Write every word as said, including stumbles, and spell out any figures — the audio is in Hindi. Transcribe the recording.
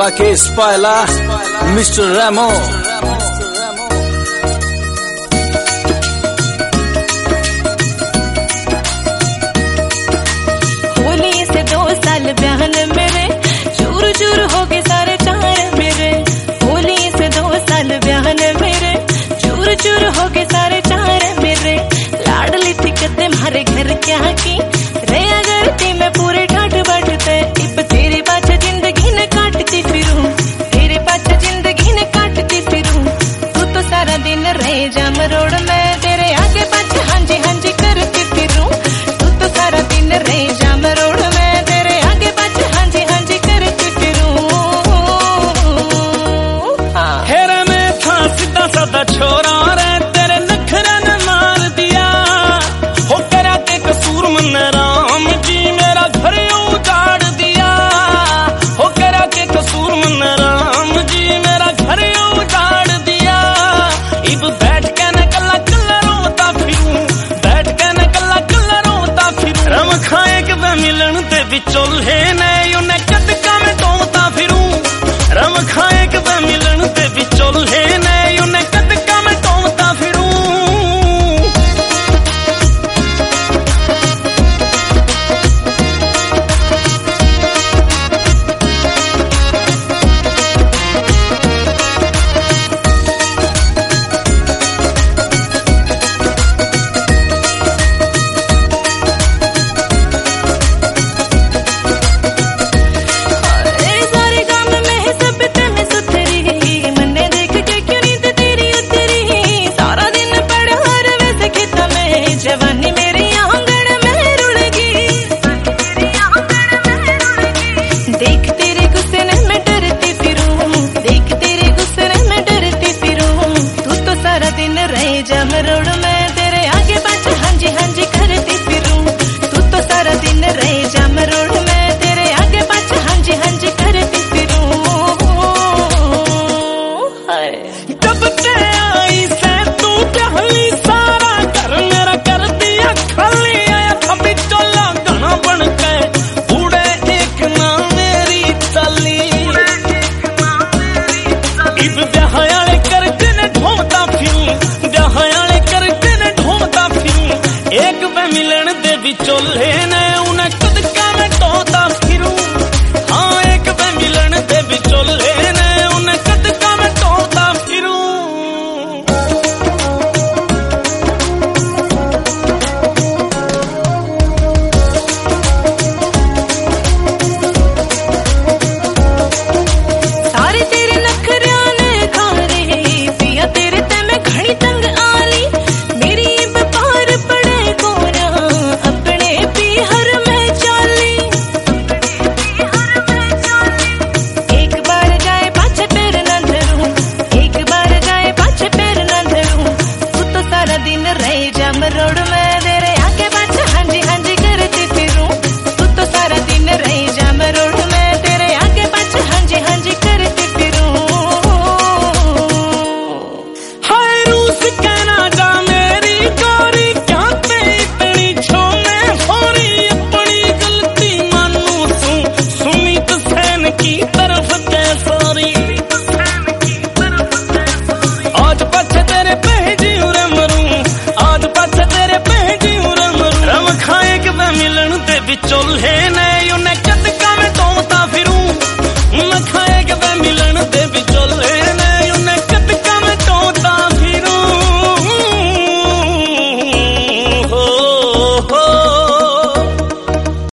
Rakesh Paila, Mister Ramo. Holi से दो साल बहन मेरे, चूर चूर हो गए सारे चार मेरे। होली से दो साल बहन मेरे, चूर चूर हो गए सारे चार मेरे। लाडली थी कदे मारे घर क्या की, रे अगर थी मैं पूरे ठाठ बाटते। इब तेरे पाछे जिंदगी ने काटती फिरूं, तेरे पाछे जिंदगी ने काटती फिरूं। तू तो सारा दिन रह जाम रोड में, तेरे आगे पाछे हांजी हांजी करती फिरूं। तू तो सारा दिन रह जाम रोड में, तेरे आगे पाछे हांजी हांजी करती फिरूं। हेरे में था सीधा साधा छोरा रे, तेरे नखरे ने मार दिया। हो करा के कसूर मन राम जी मेरा घर उजाड़ दिया। हो करा के कसूर मन राम जी मेरा घर उजाड़ दिया। इब बैठ के न कल्ला कल्ला रोता फिरूं, बैठ के न कल्ला कल्ला रोता फिरूं। रम खाए के वे मिलन ते विचोले ने उन्हें कदका में टोता फिरूं। रम खाए के वे मिलन ते विचोले ने उन्हें कदका में टोता फिरूं। जवानी मेरी आंगन में रुड़गी, देख तेरे गुस्से में डरती फिरूं, देख तेरे गुस्से में डरती फिरूं। तू तो सारा दिन रह जाम रोड में, तेरे आगे पाछे हांजी हांजी करती फिरूं। तू तो सारा दिन रह जाम रोड में, तेरे आगे पाछे हांजी हांजी करती फिरूं। जब से आई से तू पहली सारा घर मेरा कर दिया खाली। आया था बिचौला घना बन के, बूढ़े एक ना मेरी चली। इब ब्याहाले करके ने ढोंता फिरूं, ब्याहाले करके ने ढोंता फिरूं। एक वे मिलन दे बिचौले ने